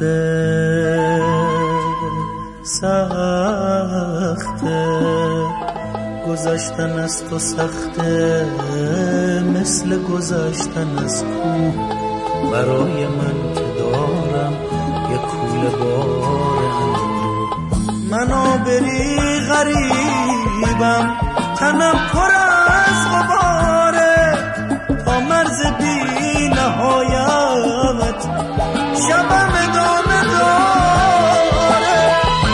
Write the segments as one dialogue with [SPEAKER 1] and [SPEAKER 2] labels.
[SPEAKER 1] سخته گذشتن از تو سخته، مثل گذشتن از کوه برای من که دارم یک کوله بار اندوه. منو بری غریبم، تنم پر از غباره، تا مرز بی نهایت شبم ادامه داره.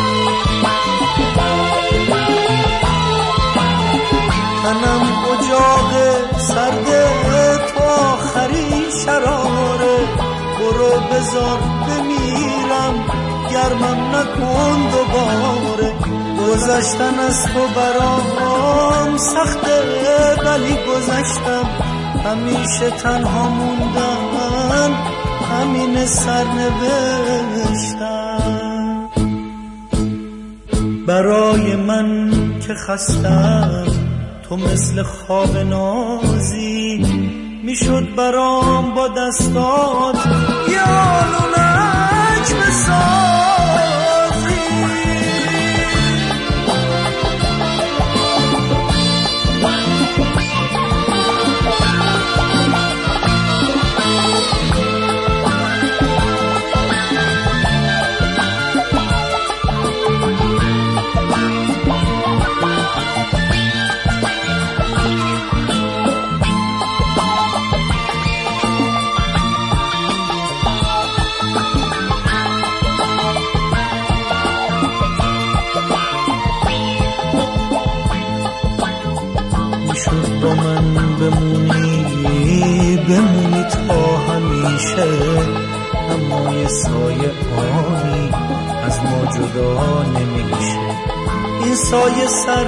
[SPEAKER 1] تنم اجاق سرده تو آخری شراره، برو بذار بمیرم گرمم نکن دوباره. گذشتن از تو برام سخته ولی گذشتم، همیشه تنها موندن همین سرنوشتم. برای من که خستم تو مثل خواب نازی، میشد برام با دستات یه آلونک بسازی. با من بمونی تا همیشه، اما یه سایه آنی از ما جدا نمیشه. این سایه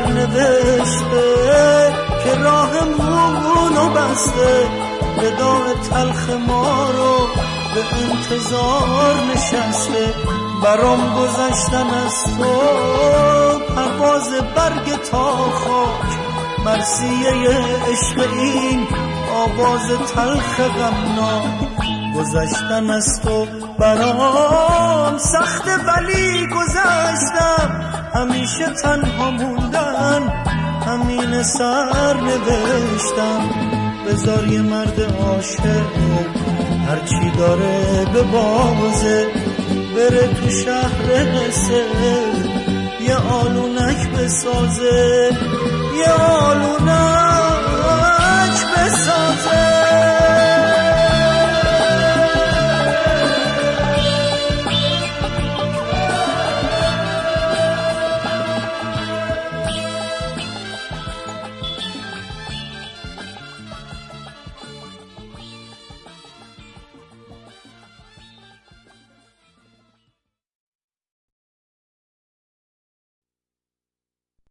[SPEAKER 1] سرنوشته که راهمونو بسته، وداع تلخ ما رو به انتظار نشسته. برام گذشتن از تو پرواز برگ تا خاک، مرثیه عشق این آواز تلخ غمناک. گذشتن از تو برام سخته ولی گذشتم، همیشه تنها موندن همین سرنوشتم. بذار یه مرد عاشق هرچی داره به بازه، بره تو شهر قصه یه آلونک بسازه، یه آلونک